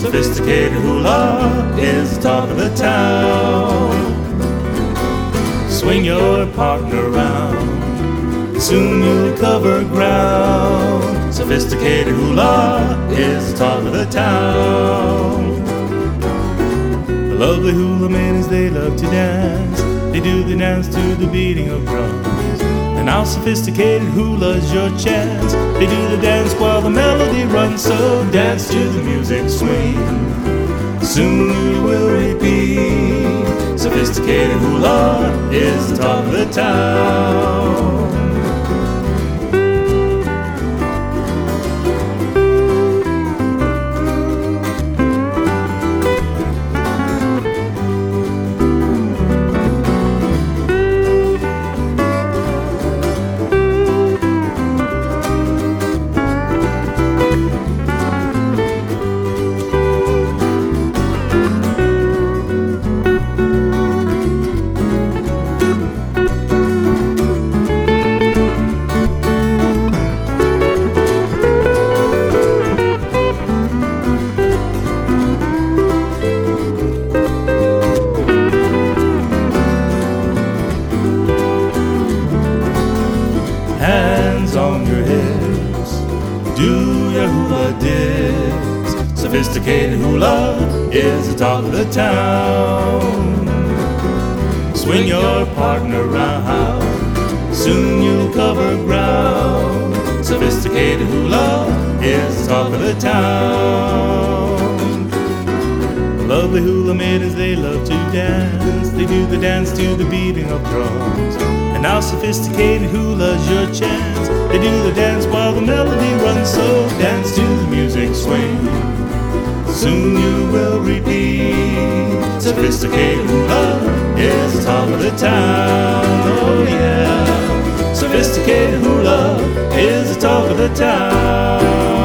Sophisticated hula is the talk of the town. Swing your partner around, soon you'll cover ground. Sophisticated hula is the talk of the town. The lovely hula maidens, they love to dance. They do the dance to the beating of drums. And now sophisticated hula's your chance. They do the dance while the melody runs. So dance to the music, swing, soon you will repeat. Sophisticated hula is the talk of the town. Hands on your hips, do your hula dips. Sophisticated hula is the talk of the town. Swing your partner round, soon you'll cover ground. Sophisticated hula is the talk of the town. The lovely hula maidens, they love to dance. They do the dance to the beating of drums. And now sophisticated hula's your chance. They do the dance while the melody runs. So dance to the music, swing, soon you will repeat. Sophisticated hula is the talk of the town. Oh yeah, sophisticated hula is the talk of the town.